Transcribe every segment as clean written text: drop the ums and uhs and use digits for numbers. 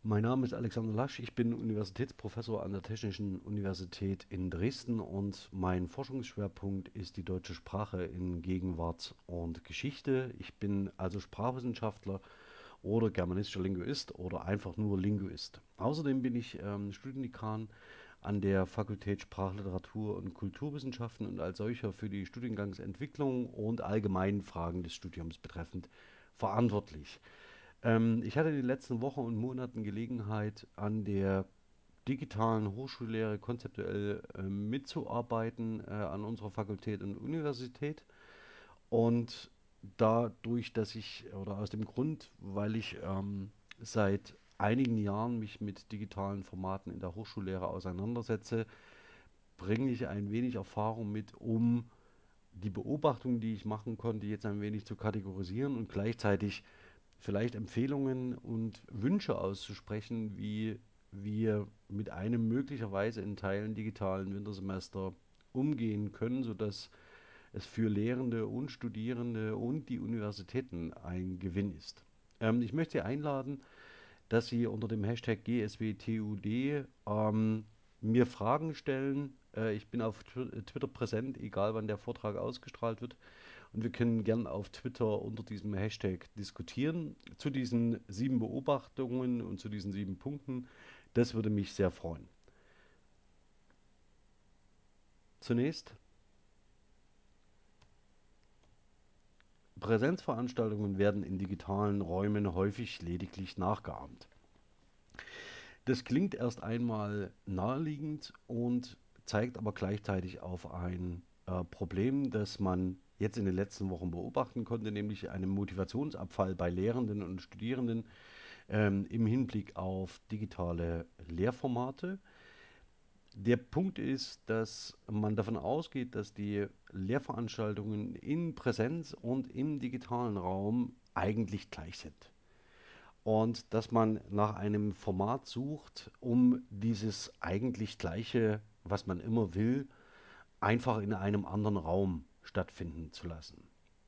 Mein Name ist Alexander Lasch, ich bin Universitätsprofessor an der Technischen Universität in Dresden und mein Forschungsschwerpunkt ist die deutsche Sprache in Gegenwart und Geschichte. Ich bin also Sprachwissenschaftler oder germanistischer Linguist oder einfach nur Linguist. Außerdem bin ich Studiendekan an der Fakultät Sprachliteratur und Kulturwissenschaften und als solcher für die Studiengangsentwicklung und allgemeinen Fragen des Studiums betreffend verantwortlich. Ich hatte in den letzten Wochen und Monaten Gelegenheit, an der digitalen Hochschullehre konzeptuell mitzuarbeiten an unserer Fakultät und Universität. Und dadurch, dass ich, oder aus dem Grund, weil ich seit einigen Jahren mich mit digitalen Formaten in der Hochschullehre auseinandersetze, bringe ich ein wenig Erfahrung mit, um die Beobachtungen, die ich machen konnte, jetzt ein wenig zu kategorisieren und gleichzeitig vielleicht Empfehlungen und Wünsche auszusprechen, wie wir mit einem möglicherweise in Teilen digitalen Wintersemester umgehen können, sodass es für Lehrende und Studierende und die Universitäten ein Gewinn ist. Ich möchte Sie einladen, dass Sie unter dem Hashtag GSWTUD mir Fragen stellen. Ich bin auf Twitter präsent, egal wann der Vortrag ausgestrahlt wird. Und wir können gern auf Twitter unter diesem Hashtag diskutieren zu diesen 7 Beobachtungen und zu diesen 7 Punkten. Das würde mich sehr freuen. Zunächst, Präsenzveranstaltungen werden in digitalen Räumen häufig lediglich nachgeahmt. Das klingt erst einmal naheliegend und zeigt aber gleichzeitig auf ein Problem, das man jetzt in den letzten Wochen beobachten konnte, nämlich einen Motivationsabfall bei Lehrenden und Studierenden im Hinblick auf digitale Lehrformate. Der Punkt ist, dass man davon ausgeht, dass die Lehrveranstaltungen in Präsenz und im digitalen Raum eigentlich gleich sind. Und dass man nach einem Format sucht, um dieses eigentlich gleiche, was man immer will, einfach in einem anderen Raum stattfinden zu lassen.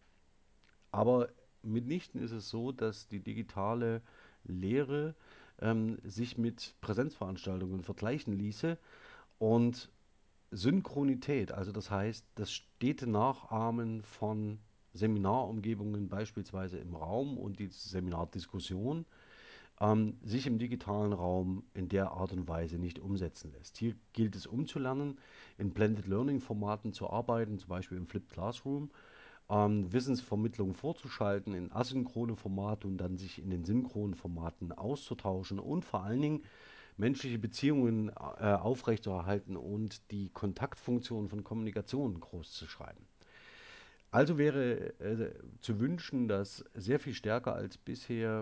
Aber mitnichten ist es so, dass die digitale Lehre sich mit Präsenzveranstaltungen vergleichen ließe und Synchronität, also das heißt, das stete Nachahmen von Seminarumgebungen beispielsweise im Raum und die Seminardiskussion sich im digitalen Raum in der Art und Weise nicht umsetzen lässt. Hier gilt es umzulernen, in Blended Learning Formaten zu arbeiten, zum Beispiel im Flipped Classroom, Wissensvermittlung vorzuschalten in asynchrone Formate und dann sich in den synchronen Formaten auszutauschen und vor allen Dingen menschliche Beziehungen aufrechtzuerhalten und die Kontaktfunktion von Kommunikation groß zu schreiben. Also wäre zu wünschen, dass sehr viel stärker als bisher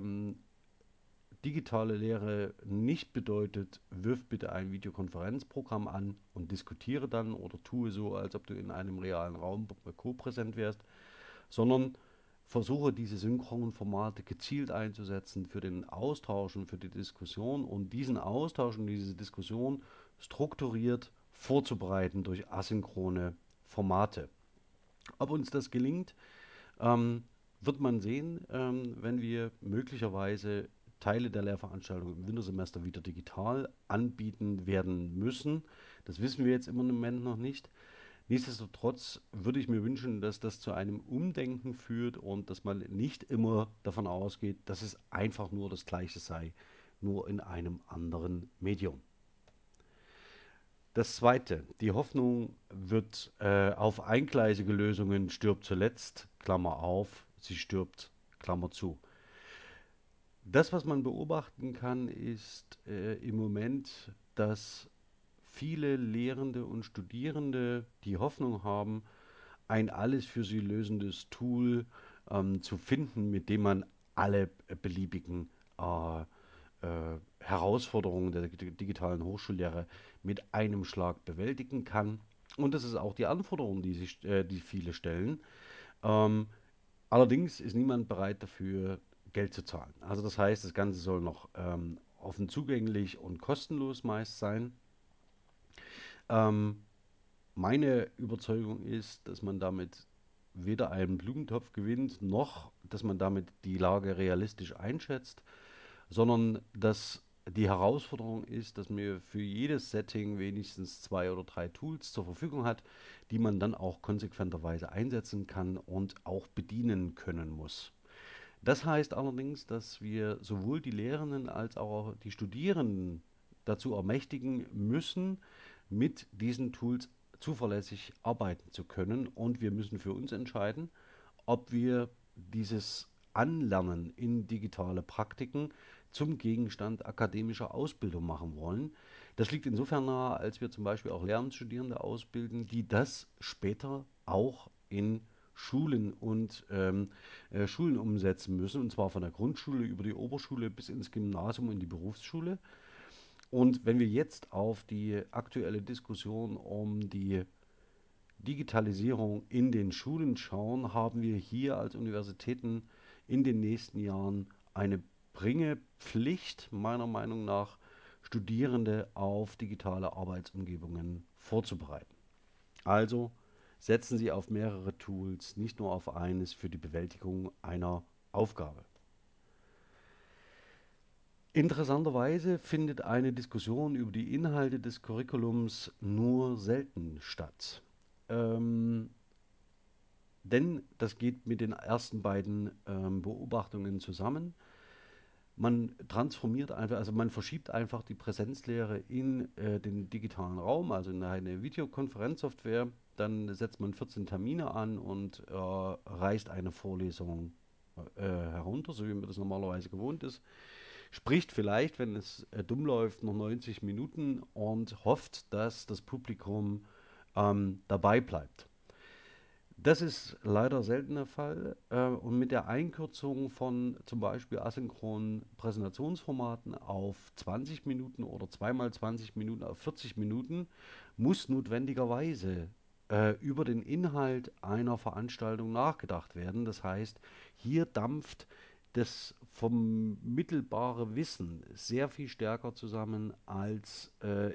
digitale Lehre nicht bedeutet, wirf bitte ein Videokonferenzprogramm an und diskutiere dann oder tue so, als ob du in einem realen Raum co-präsent wärst, sondern versuche diese synchronen Formate gezielt einzusetzen für den Austausch und für die Diskussion und diesen Austausch und diese Diskussion strukturiert vorzubereiten durch asynchrone Formate. Ob uns das gelingt, ähm, wird man sehen, wenn wir möglicherweise Teile der Lehrveranstaltung im Wintersemester wieder digital anbieten werden müssen. Das wissen wir jetzt im Moment noch nicht. Nichtsdestotrotz würde ich mir wünschen, dass das zu einem Umdenken führt und dass man nicht immer davon ausgeht, dass es einfach nur das Gleiche sei, nur in einem anderen Medium. Das Zweite, die Hoffnung wird auf eingleisige Lösungen stirbt zuletzt, Klammer auf, sie stirbt, Klammer zu. Das, was man beobachten kann, ist im Moment, dass viele Lehrende und Studierende die Hoffnung haben, ein alles für sie lösendes Tool zu finden, mit dem man alle beliebigen Herausforderungen der digitalen Hochschullehre mit einem Schlag bewältigen kann. Und das ist auch die Anforderung, die viele stellen. Ähm, Allerdings ist niemand bereit dafür, Geld zu zahlen. Also das heißt, das Ganze soll noch offen zugänglich und kostenlos meist sein. Ähm, Meine Überzeugung ist, dass man damit weder einen Blumentopf gewinnt, noch dass man damit die Lage realistisch einschätzt, sondern dass die Herausforderung ist, dass man für jedes Setting wenigstens 2 oder 3 Tools zur Verfügung hat, die man dann auch konsequenterweise einsetzen kann und auch bedienen können muss. Das heißt allerdings, dass wir sowohl die Lehrenden als auch die Studierenden dazu ermächtigen müssen, mit diesen Tools zuverlässig arbeiten zu können. Und wir müssen für uns entscheiden, ob wir dieses Anlernen in digitale Praktiken zum Gegenstand akademischer Ausbildung machen wollen. Das liegt insofern nahe, als wir zum Beispiel auch Lehramtsstudierende ausbilden, die das später auch in Schulen und Schulen umsetzen müssen, und zwar von der Grundschule über die Oberschule bis ins Gymnasium und die Berufsschule. Und wenn wir jetzt auf die aktuelle Diskussion um die Digitalisierung in den Schulen schauen, haben wir hier als Universitäten in den nächsten Jahren eine dringende Pflicht, meiner Meinung nach, Studierende auf digitale Arbeitsumgebungen vorzubereiten. Also setzen Sie auf mehrere Tools, nicht nur auf eines für die Bewältigung einer Aufgabe. Interessanterweise findet eine Diskussion über die Inhalte des Curriculums nur selten statt. Ähm, Denn das geht mit den ersten beiden Beobachtungen zusammen. Man transformiert einfach, also man verschiebt einfach die Präsenzlehre in den digitalen Raum, also in eine Videokonferenzsoftware. Dann setzt man 14 Termine an und reißt eine Vorlesung herunter, so wie man das normalerweise gewohnt ist. Spricht vielleicht, wenn es dumm läuft, noch 90 Minuten und hofft, dass das Publikum dabei bleibt. Das ist leider selten der Fall. Und mit der Einkürzung von zum Beispiel asynchronen Präsentationsformaten auf 20 Minuten oder zweimal 20 Minuten auf 40 Minuten muss notwendigerweise über den Inhalt einer Veranstaltung nachgedacht werden. Das heißt, hier dampft das vermittelbare Wissen sehr viel stärker zusammen als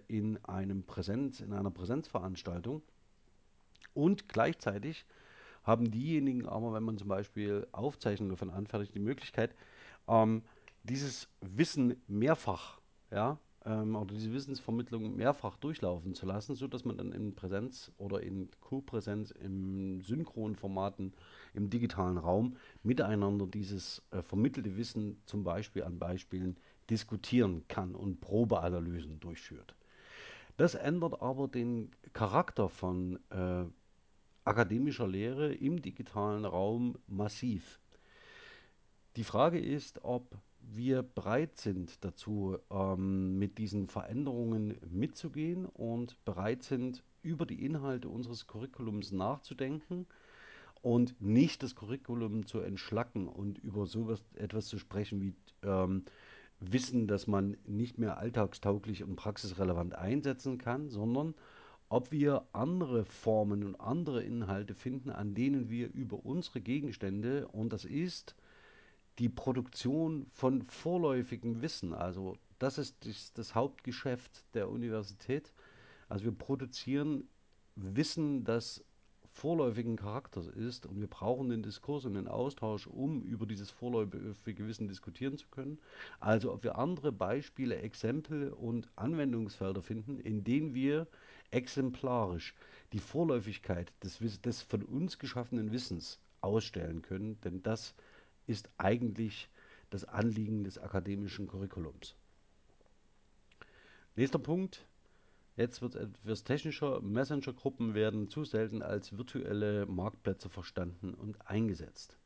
in einer Präsenzveranstaltung. Und gleichzeitig haben diejenigen aber, wenn man zum Beispiel Aufzeichnungen davon anfertigt, die Möglichkeit, ähm, dieses Wissen mehrfach, ja, oder diese Wissensvermittlung mehrfach durchlaufen zu lassen, sodass man dann in Präsenz oder in Co-Präsenz im Synchronformaten im digitalen Raum miteinander dieses vermittelte Wissen zum Beispiel an Beispielen diskutieren kann und Probeanalysen durchführt. Das ändert aber den Charakter von akademischer Lehre im digitalen Raum massiv. Die Frage ist, ob wir bereit sind dazu, mit diesen Veränderungen mitzugehen und bereit sind, über die Inhalte unseres Curriculums nachzudenken und nicht das Curriculum zu entschlacken und über sowas etwas zu sprechen wie Wissen, das man nicht mehr alltagstauglich und praxisrelevant einsetzen kann, sondern ob wir andere Formen und andere Inhalte finden, an denen wir über unsere Gegenstände, und das ist die Produktion von vorläufigem Wissen, also das ist das Hauptgeschäft der Universität. Also wir produzieren Wissen, das vorläufigen Charakters ist, und wir brauchen den Diskurs und den Austausch, um über dieses vorläufige Wissen diskutieren zu können. Also ob wir andere Beispiele, Exempel und Anwendungsfelder finden, in denen wir exemplarisch die Vorläufigkeit des von uns geschaffenen Wissens ausstellen können, denn das ist eigentlich das Anliegen des akademischen Curriculums. Nächster Punkt. Jetzt wird es etwas technischer. Messenger-Gruppen werden zu selten als virtuelle Marktplätze verstanden und eingesetzt.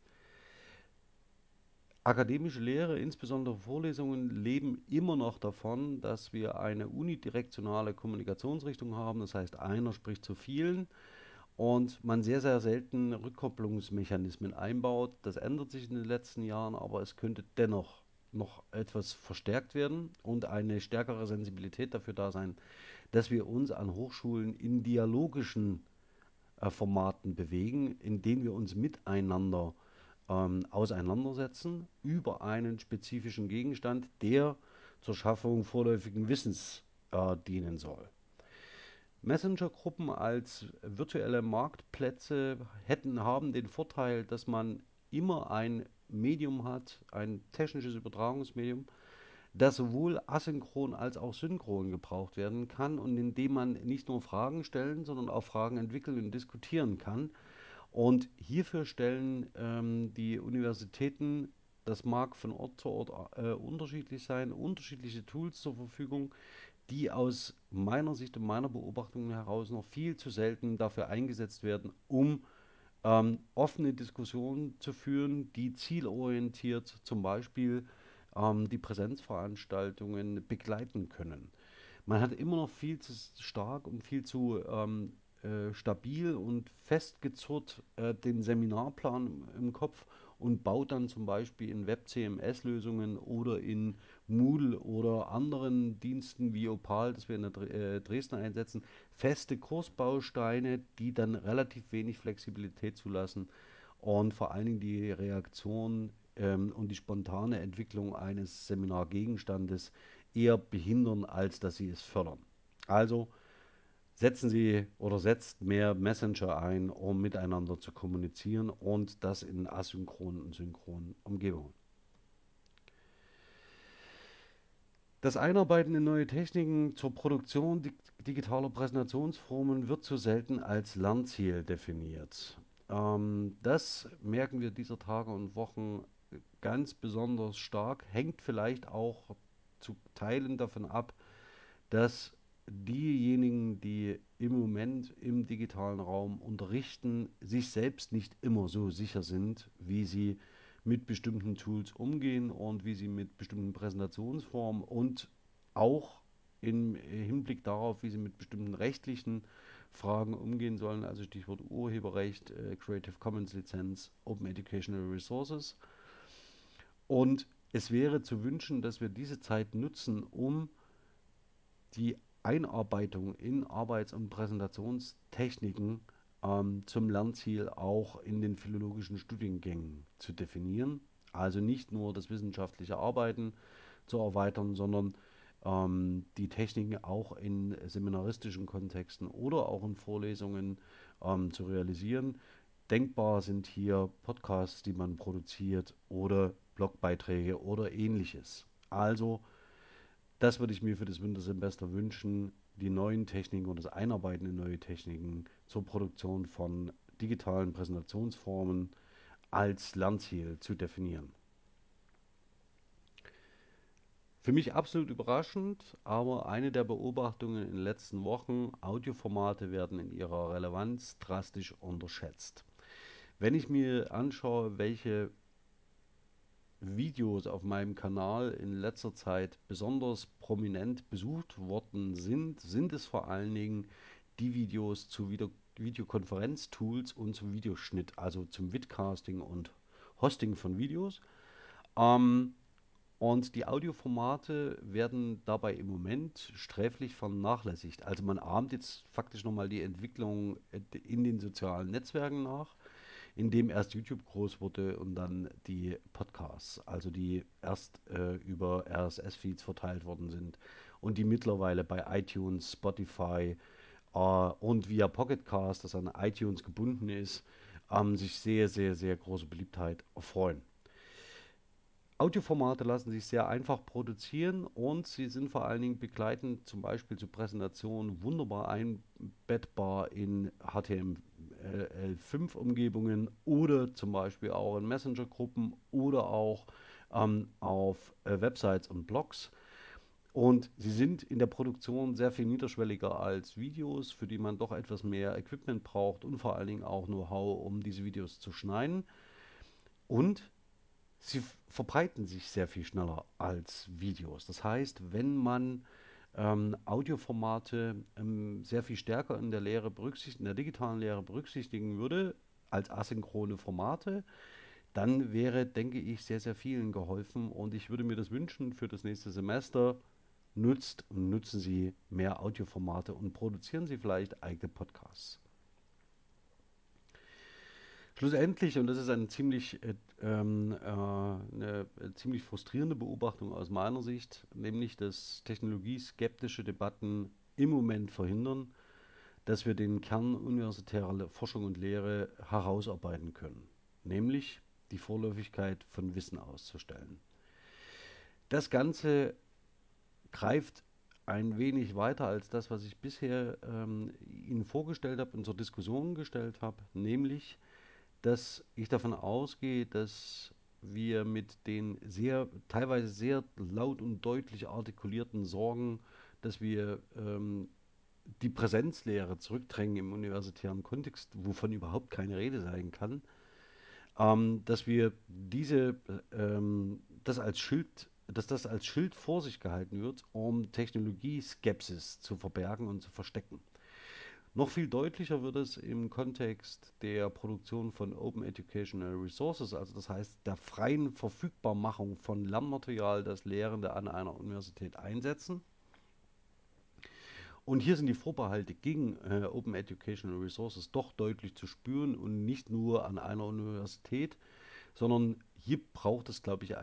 Akademische Lehre, insbesondere Vorlesungen, leben immer noch davon, dass wir eine unidirektionale Kommunikationsrichtung haben. Das heißt, einer spricht zu vielen und man sehr, sehr selten Rückkopplungsmechanismen einbaut. Das ändert sich in den letzten Jahren, aber es könnte dennoch noch etwas verstärkt werden und eine stärkere Sensibilität dafür da sein, dass wir uns an Hochschulen in dialogischen Formaten bewegen, in denen wir uns miteinander auseinandersetzen über einen spezifischen Gegenstand, der zur Schaffung vorläufigen Wissens dienen soll. Messenger-Gruppen als virtuelle Marktplätze haben den Vorteil, dass man immer ein Medium hat, ein technisches Übertragungsmedium, das sowohl asynchron als auch synchron gebraucht werden kann und in dem man nicht nur Fragen stellen, sondern auch Fragen entwickeln und diskutieren kann. Und hierfür stellen die Universitäten, das mag von Ort zu Ort unterschiedlich sein, unterschiedliche Tools zur Verfügung, die aus meiner Sicht und meiner Beobachtung heraus noch viel zu selten dafür eingesetzt werden, um offene Diskussionen zu führen, die zielorientiert zum Beispiel die Präsenzveranstaltungen begleiten können. Man hat immer noch viel zu stark und viel zu stabil und festgezurrt den Seminarplan im Kopf und baut dann zum Beispiel in Web-CMS-Lösungen oder in Moodle oder anderen Diensten wie Opal, das wir in der Dresden einsetzen, feste Kursbausteine, die dann relativ wenig Flexibilität zulassen und vor allen Dingen die Reaktion und die spontane Entwicklung eines Seminargegenstandes eher behindern, als dass sie es fördern. Also setzen Sie oder setzt mehr Messenger ein, um miteinander zu kommunizieren und das in asynchronen und synchronen Umgebungen. Das Einarbeiten in neue Techniken zur Produktion digitaler Präsentationsformen wird zu selten als Lernziel definiert. Das merken wir dieser Tage und Wochen ganz besonders stark, hängt vielleicht auch zu Teilen davon ab, dass diejenigen, die im Moment im digitalen Raum unterrichten, sich selbst nicht immer so sicher sind, wie sie mit bestimmten Tools umgehen und wie sie mit bestimmten Präsentationsformen und auch im Hinblick darauf, wie sie mit bestimmten rechtlichen Fragen umgehen sollen, also Stichwort Urheberrecht, Creative Commons Lizenz, Open Educational Resources. Und es wäre zu wünschen, dass wir diese Zeit nutzen, um die Einarbeitung in Arbeits- und Präsentationstechniken zum Lernziel auch in den philologischen Studiengängen zu definieren. Also nicht nur das wissenschaftliche Arbeiten zu erweitern, sondern die Techniken auch in seminaristischen Kontexten oder auch in Vorlesungen zu realisieren. Denkbar sind hier Podcasts, die man produziert oder Blogbeiträge oder ähnliches. Also das würde ich mir für das Wintersemester wünschen, die neuen Techniken und das Einarbeiten in neue Techniken zur Produktion von digitalen Präsentationsformen als Lernziel zu definieren. Für mich absolut überraschend, aber eine der Beobachtungen in den letzten Wochen, Audioformate werden in ihrer Relevanz drastisch unterschätzt. Wenn ich mir anschaue, welche Videos auf meinem Kanal in letzter Zeit besonders prominent besucht worden sind, sind es vor allen Dingen die Videos zu Videokonferenztools und zum Videoschnitt, also zum Vidcasting und Hosting von Videos. Ähm, und die Audioformate werden dabei im Moment sträflich vernachlässigt. Also man ahmt jetzt faktisch nochmal die Entwicklung in den sozialen Netzwerken nach, in dem erst YouTube groß wurde und dann die Podcasts, also die erst über RSS-Feeds verteilt worden sind und die mittlerweile bei iTunes, Spotify und via Pocketcast, das an iTunes gebunden ist, sich sehr, sehr, sehr große Beliebtheit erfreuen. Audioformate lassen sich sehr einfach produzieren und sie sind vor allen Dingen begleitend zum Beispiel zu Präsentationen wunderbar einbettbar in HTML5-Umgebungen oder zum Beispiel auch in Messenger-Gruppen oder auch auf Websites und Blogs. Und sie sind in der Produktion sehr viel niederschwelliger als Videos, für die man doch etwas mehr Equipment braucht und vor allen Dingen auch Know-how, um diese Videos zu schneiden. Und sie verbreiten sich sehr viel schneller als Videos. Das heißt, wenn man Audioformate sehr viel stärker in der Lehre berücksichtigen, in der digitalen Lehre berücksichtigen würde, als asynchrone Formate, dann wäre, denke ich, sehr, sehr vielen geholfen. Und ich würde mir das wünschen für das nächste Semester. Nutzt und nutzen Sie mehr Audioformate und produzieren Sie vielleicht eigene Podcasts. Schlussendlich, und das ist eine ziemlich frustrierende Beobachtung aus meiner Sicht, nämlich dass technologieskeptische Debatten im Moment verhindern, dass wir den Kern universitärer Forschung und Lehre herausarbeiten können, nämlich die Vorläufigkeit von Wissen auszustellen. Das Ganze greift ein wenig weiter als das, was ich bisher Ihnen vorgestellt habe und zur Diskussion gestellt habe, nämlich, dass ich davon ausgehe, dass wir mit den teilweise sehr laut und deutlich artikulierten Sorgen, dass wir die Präsenzlehre zurückdrängen im universitären Kontext, wovon überhaupt keine Rede sein kann, dass wir dass das als Schild vor sich gehalten wird, um Technologieskepsis zu verbergen und zu verstecken. Noch viel deutlicher wird es im Kontext der Produktion von Open Educational Resources, also das heißt der freien Verfügbarmachung von Lernmaterial, das Lehrende an einer Universität einsetzen. Und hier sind die Vorbehalte gegen Open Educational Resources doch deutlich zu spüren und nicht nur an einer Universität, sondern hier braucht es, glaube ich,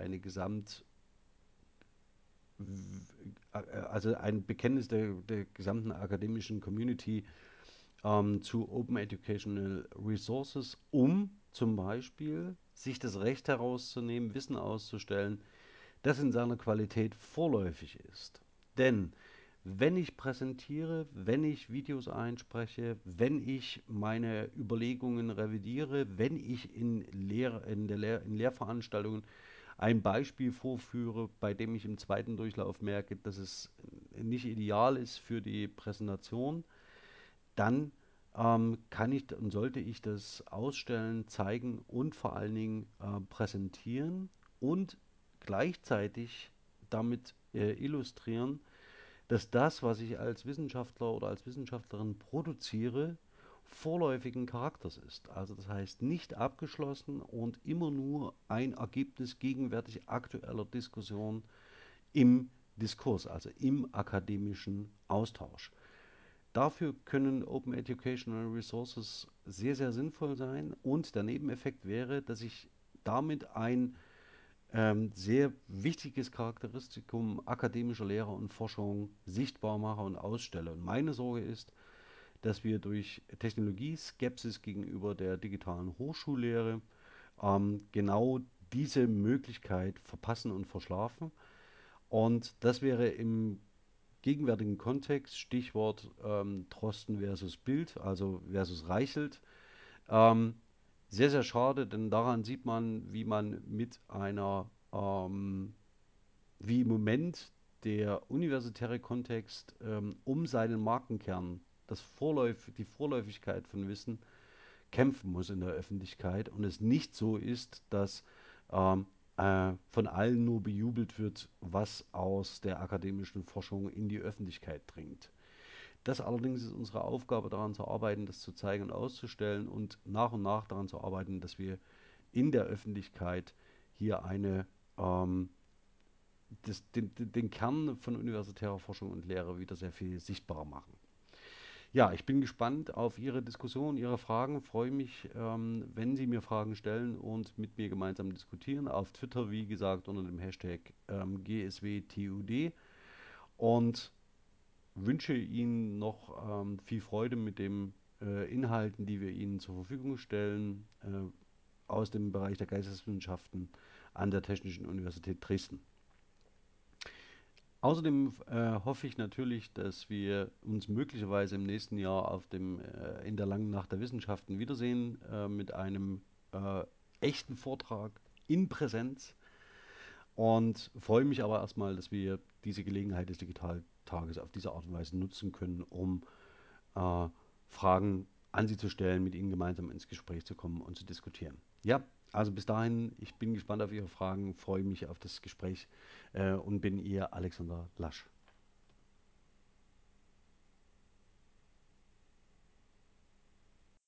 also ein Bekenntnis der gesamten akademischen Community zu Open Educational Resources, um zum Beispiel sich das Recht herauszunehmen, Wissen auszustellen, das in seiner Qualität vorläufig ist. Denn wenn ich präsentiere, wenn ich Videos einspreche, wenn ich meine Überlegungen revidiere, wenn ich in Lehrveranstaltungen ein Beispiel vorführe, bei dem ich im zweiten Durchlauf merke, dass es nicht ideal ist für die Präsentation, dann kann ich und sollte ich das ausstellen, zeigen und vor allen Dingen präsentieren und gleichzeitig damit illustrieren, dass das, was ich als Wissenschaftler oder als Wissenschaftlerin produziere, vorläufigen Charakters ist. Also das heißt nicht abgeschlossen und immer nur ein Ergebnis gegenwärtig aktueller Diskussion im Diskurs, also im akademischen Austausch. Dafür können Open Educational Resources sehr, sehr sinnvoll sein und der Nebeneffekt wäre, dass ich damit ein sehr wichtiges Charakteristikum akademischer Lehre und Forschung sichtbar mache und ausstelle. Und meine Sorge ist, dass wir durch Technologieskepsis gegenüber der digitalen Hochschullehre genau diese Möglichkeit verpassen und verschlafen. Und das wäre im gegenwärtigen Kontext, Stichwort Drosten versus Bild, also versus Reichelt, ähm, sehr, sehr schade, denn daran sieht man, wie man mit wie im Moment der universitäre Kontext um seinen Markenkern, die Vorläufigkeit von Wissen kämpfen muss in der Öffentlichkeit und es nicht so ist, dass von allen nur bejubelt wird, was aus der akademischen Forschung in die Öffentlichkeit dringt. Das allerdings ist unsere Aufgabe, daran zu arbeiten, das zu zeigen und auszustellen und nach daran zu arbeiten, dass wir in der Öffentlichkeit hier ähm, den Kern von universitärer Forschung und Lehre wieder sehr viel sichtbarer machen. Ja, ich bin gespannt auf Ihre Diskussion, Ihre Fragen. Freue mich, wenn Sie mir Fragen stellen und mit mir gemeinsam diskutieren. Auf Twitter, wie gesagt, unter dem Hashtag GSWTUD. Und wünsche Ihnen noch viel Freude mit den Inhalten, die wir Ihnen zur Verfügung stellen, aus dem Bereich der Geisteswissenschaften an der Technischen Universität Dresden. Außerdem hoffe ich natürlich, dass wir uns möglicherweise im nächsten Jahr in der langen Nacht der Wissenschaften wiedersehen mit einem äh, echten Vortrag in Präsenz und freue mich aber erstmal, dass wir diese Gelegenheit des Digitaltages auf diese Art und Weise nutzen können, um äh, Fragen an Sie zu stellen, mit Ihnen gemeinsam ins Gespräch zu kommen und zu diskutieren. Ja, also bis dahin, ich bin gespannt auf Ihre Fragen, freue mich auf das Gespräch und bin Ihr Alexander Lasch.